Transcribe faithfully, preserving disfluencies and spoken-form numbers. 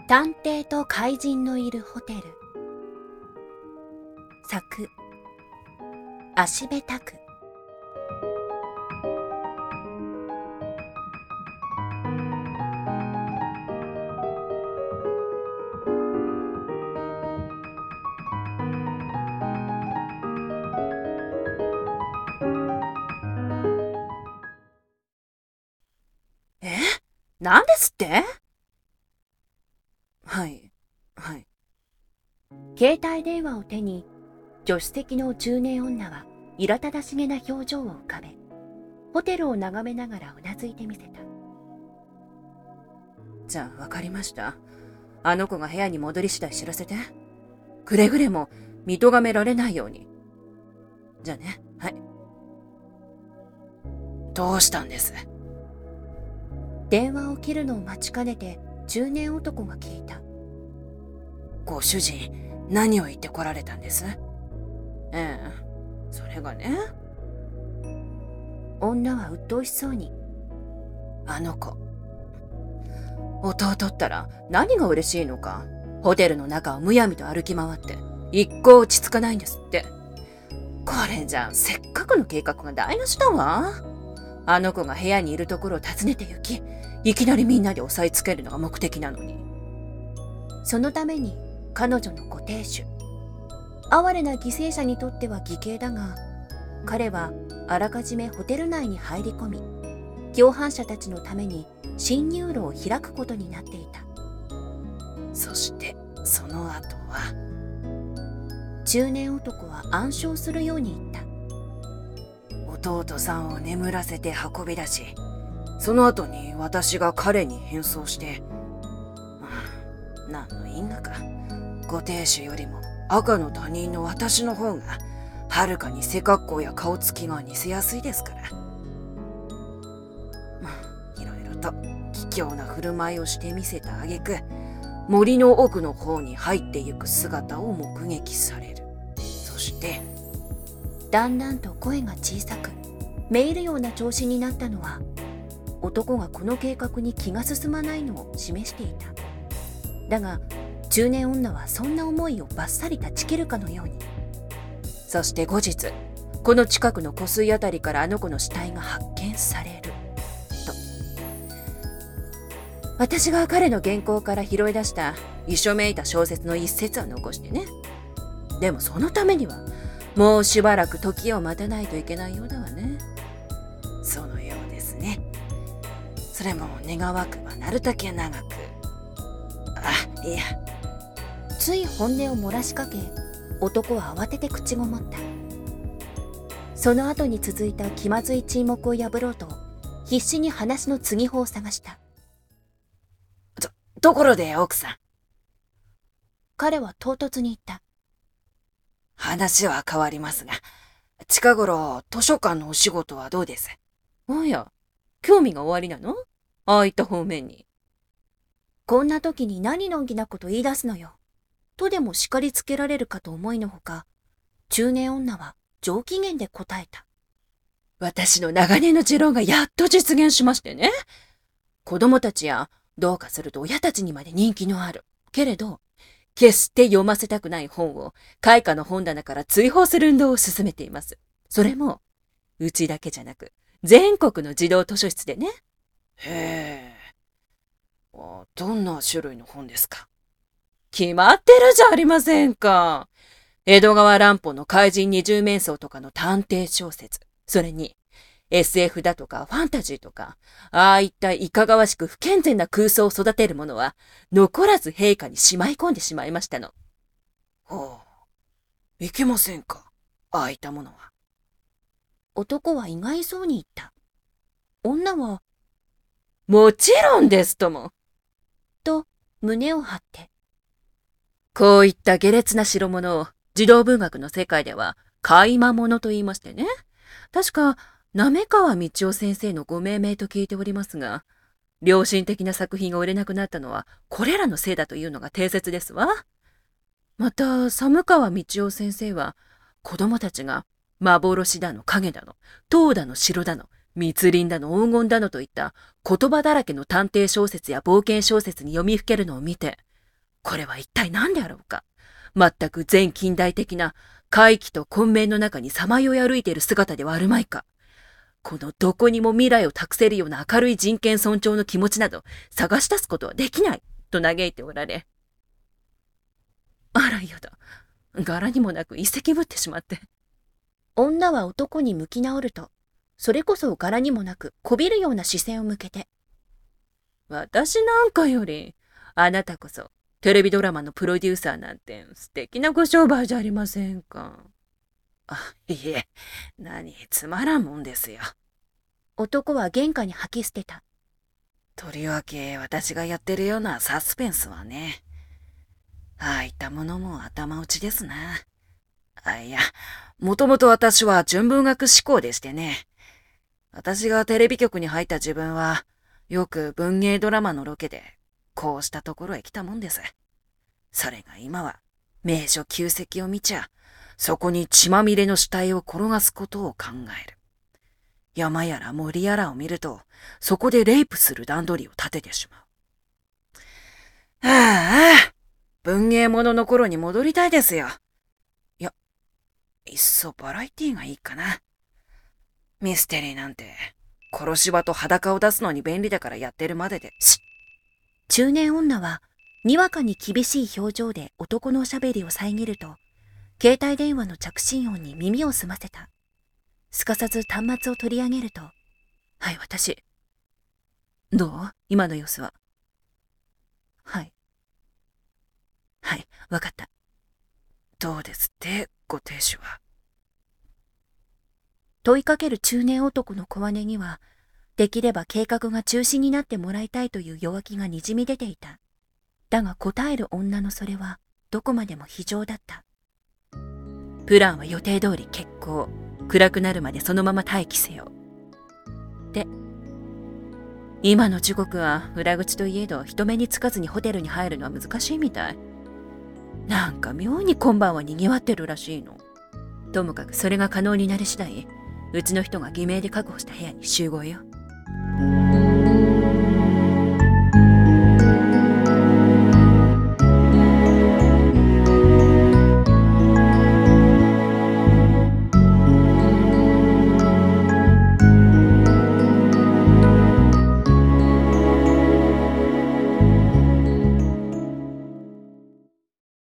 探偵と怪人のいるホテル。作芦部拓。 え、なんですって？はい、はい。 携帯電話を手に、助手席の中年女は苛立たしげな表情を浮かべ、ホテルを眺めながらうなずいてみせた。 じゃあわかりました。あの子が部屋に戻り次第知らせて。くれぐれも見とがめられないように。じゃあね、はい。どうしたんです？ 電話を切るのを待ちかねて中年男が聞いた。 ご主人、何を言ってこられたんです？ええ、それがね。 女は鬱陶しそうに。 あの子、弟ったら何が嬉しいのか。ホテルの中をむやみと歩き回って一向落ち着かないんですって。これじゃせっかくの計画が台無しだわ。あの子が部屋にいるところを訪ねて行き、いきなりみんなで押さえつけるのが目的なのに。 そのために彼女のご亭主、哀れな犠牲者にとっては義兄だが、彼はあらかじめホテル内に入り込み、共犯者たちのために侵入路を開くことになっていた。 そしてその後は。 中年男は暗笑するように言った。 弟さんを眠らせて運び出し、その後に私が彼に変装して、何の因果か、ご亭主よりも赤の他人の私の方がはるかに背格好や顔つきが似せやすいですから。いろいろと卑怯な振る舞いをしてみせた挙句、森の奥の方に入ってゆく姿を目撃される。そしてだんだんと声が小さく、めいるような調子になったのは、男がこの計画に気が進まないのを示していた。だが中年女はそんな思いをバッサリ断ち切るかのように。 そして後日、この近くの湖水あたりからあの子の死体が発見されると。私が彼の原稿から拾い出した遺書めいた小説の一節を残してね。でもそのためにはもうしばらく時を待たないといけないようだわね。そのようですね。それも願わくばなるたけ長く。あ、いや。 つい本音を漏らしかけ、男は慌てて口ごもった。その後に続いた気まずい沈黙を破ろうと、必死に話の継ぎ歩を探した。 と、ところで奥さん。 彼は唐突に言った。 話は変わりますが、近頃図書館のお仕事はどうです？おや、興味がおありなの？ああいった方面に。 こんな時に何のんきなこと言い出すのよ。とでも叱りつけられるかと思いのほか、中年女は上機嫌で答えた。 私の長年の持論がやっと実現しましてね。子供たちや、どうかすると親たちにまで人気のある。けれど、決して読ませたくない本を、開花の本棚から追放する運動を進めています。それも、うちだけじゃなく、全国の児童図書室でね。へえ。どんな種類の本ですか？決まってるじゃありませんか。江戸川乱歩の怪人二十面相とかの探偵小説。それに、エスエフ だとかファンタジーとか、ああいったいかがわしく不健全な空想を育てるものは、残らず陛下にしまい込んでしまいましたの。ほう。いけませんか、ああいったものは。 男は意外そうに言った。女は、 もちろんですとも。 と、胸を張って。 こういった下劣な代物を、児童文学の世界では、買魔物と言いましてね。確か、滑川道夫先生のご命名と聞いておりますが、良心的な作品が売れなくなったのは、これらのせいだというのが定説ですわ。また、寒川道夫先生は、子供たちが、幻だの影だの、塔だの城だの、密林だの黄金だのといった言葉だらけの探偵小説や冒険小説に読みふけるのを見て、 これは一体何であろうか。全く前近代的な怪奇と混迷の中にさまよい歩いている姿ではあるまいか。このどこにも未来を託せるような明るい人権尊重の気持ちなど探し出すことはできないと嘆いておられ。あら嫌だ。柄にもなく一石ぶってしまって。 女は男に向き直ると、それこそ柄にもなくこびるような視線を向けて。 私なんかより、あなたこそテレビドラマのプロデューサーなんて素敵なご商売じゃありませんか。あ、いえ、何つまらんもんですよ。 男は玄関に吐き捨てた。 とりわけ私がやってるようなサスペンスはね、ああいったものも頭打ちですな。あ、いや、もともと私は純文学志向でしてね。私がテレビ局に入った自分は、よく文芸ドラマのロケで、こうしたところへ来たもんです。それが今は、名所旧跡を見ちゃ、そこに血まみれの死体を転がすことを考える。山やら森やらを見ると、そこでレイプする段取りを立ててしまう。ああ、文芸物の頃に戻りたいですよ。いや、いっそバラエティーがいいかな。ミステリーなんて、殺し場と裸を出すのに便利だからやってるまでで。し中年女は、にわかに厳しい表情で男のおしゃべりを遮ると、携帯電話の着信音に耳を澄ませた。すかさず端末を取り上げると、はい、私。どう？今の様子は。はい。はい、わかった。 どうですって、ご亭主は。 問いかける中年男の小姉には、できれば計画が中止になってもらいたいという弱気がにじみ出ていた。だが答える女のそれは、どこまでも非情だった。 プランは予定通り決行。暗くなるまでそのまま待機せよ。で、今の時刻は裏口といえど人目につかずにホテルに入るのは難しいみたい。なんか妙に今晩は賑わってるらしいの。ともかくそれが可能になり次第、うちの人が偽名で確保した部屋に集合よ。